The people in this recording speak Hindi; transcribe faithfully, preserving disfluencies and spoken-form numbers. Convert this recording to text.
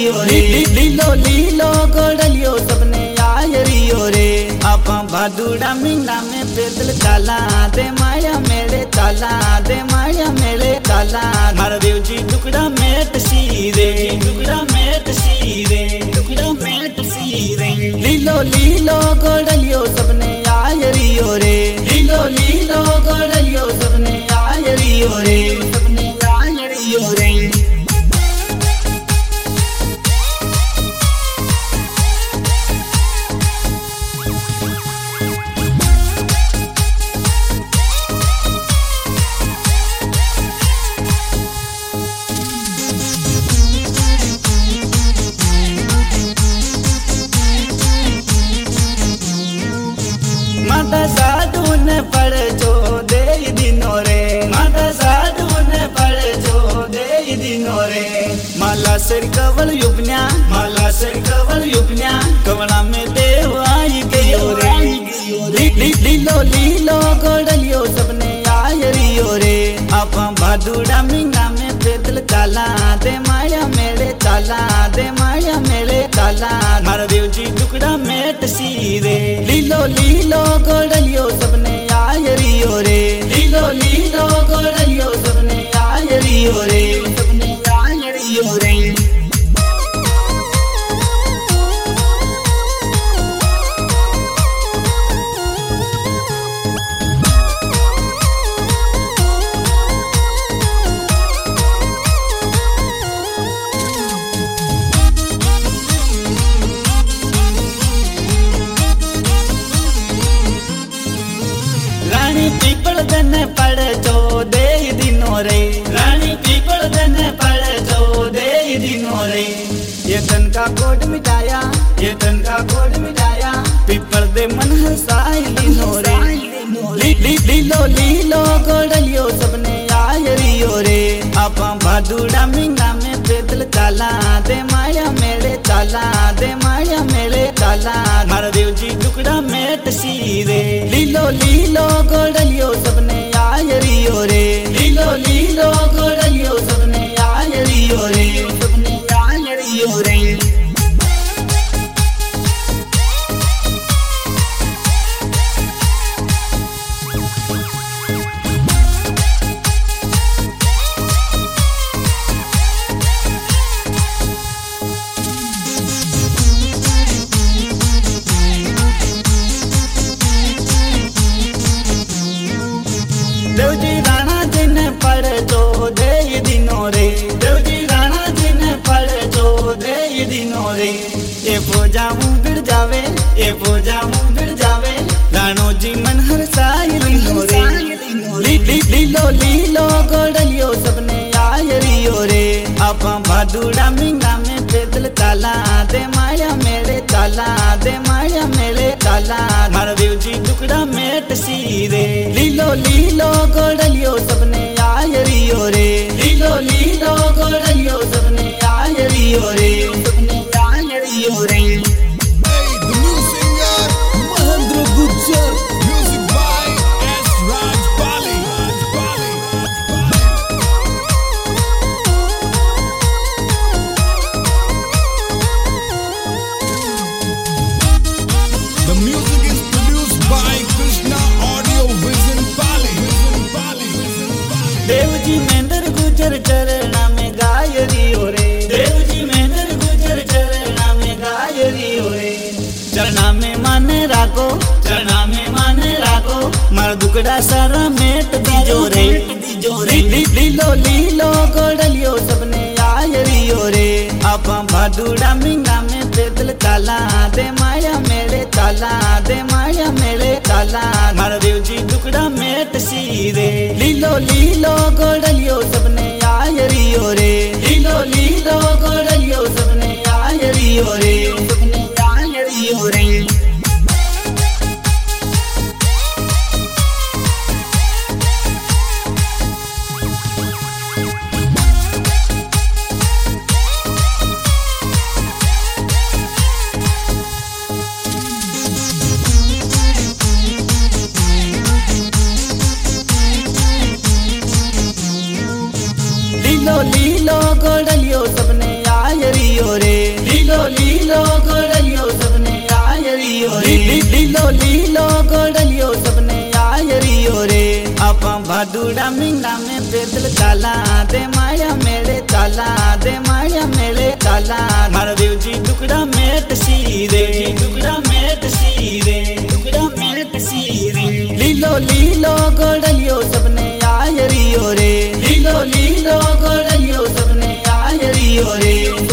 रे लीलो लीलो गोड़लियो सबने आयरियो रे आपा भादुड़ा मीना में पैदल चाला दे माया मेरे चाला दे माया मेरे चाला मार देव जी टुकड़ा मेट सी रे टुकड़ा मेट सी रे टुकड़ा मेट सी रे लीलो लीलो गोड़लियो सबने आयरियो रे लीलो लीलो गोड़लियो सबने आयरियो रे सबने आयरियो रे माता साधु ने पढ़ जो दे दिनो रे माता साधु ने पढ़ जो दे दिनो रे माला सर कवल युपन्या माला सर कवल युपन्या कवड़ा में देव आई गयो रे लीलो लीलो गोड़लियो सबने आयरियो रे आपा भादुड़ा मीना में पैदल चाला दे माया मेरे चाला दे माया मेरे चाला मार देव जी टुकड़ा मेट सी रे लीलो लीलो गोड़लियो सबने आयरियो रे लीलो लीलो गोड़लियो सबने आयरियो रे सबने आयरियो रे रानी पीपल दन पड़ जो दे दिनो रे रानी पीपल दन पड़ जो दे दिनो रे ये तन का कोड मिटाया ये तन का कोड मिटाया पीपल दे मन हसाई दिनो रे ली, ली, लीलो लीलो गोड़लियो सबने आयरियो रे आपा भादुड़ा मीना में पैदल चाला दे माया मेरे चाला दे माया मेरे चाला मार देव जी टुकड़ा मेट सी रे लीलो लीलो गोड़लियो सबने आयरियो रे लीलो लीलो गोड़लियो सबने आयरियो रे सबने आयरियो रे देव जी राणा जी ने पढ़ जो दे दिनो रे देव जी राणा जी ने पढ़ जो दे दिनो रे ये पूजा मुँह गिर जावे ये पूजा मुँह गिर जावे राणो जी मन हर साई दिनो रे ली, ली, लीलो लीलो गोड़लियो सबने आयरियो रे आपा भादुड़ा मीना में पैदल चाला दे माया मेरे चाला दे माया मेरे चाला मार देव जी टुकड़ा मेट सी रे लीलो लीलो गोड़लियो सबने आयरियो रे लीलो लीलो गोड़लियो सबने आयरियो रे सबने आयरियो रे देव जी मेंदर गुजर चरणा में गायरियो रे देव जी मेंदर गुजर चरणा में गायरियो रे चरणा में माने राखो चरणा में माने राखो मार दुकड़ा सारा मेट दीजो रे दीजो रे लीलो लीलो गोड़लियो सबने आयरियो रे आपा भादुड़ा मीना में पैदल चाला दे माया मेरे चाला दे माया मेरे चाला मार देव जी टुकड़ा मेट सी रे लीलो लीलो गोड़लियो सबने आयरियो रे लीलो लीलो गोड़लियो सबने आयरियो रे सबने आयरियो रे लीलो लीलो गोड़लियो सबने आयरियो रे लीलो लीलो गोड़लियो सबने आयरियो रे आपा भादुड़ा मीना में पैदल चाला दे माया मेरे चाला दे माया मेरे चाला मारा देव जी टुकड़ा मेट सी रे टुकड़ा मेट सी रे टुकड़ा मेट सी रे लीलो लीलो गोड़लियो सबने आयरियो रे लीलो लीलो गोड़लियो सबने आयरियो रे।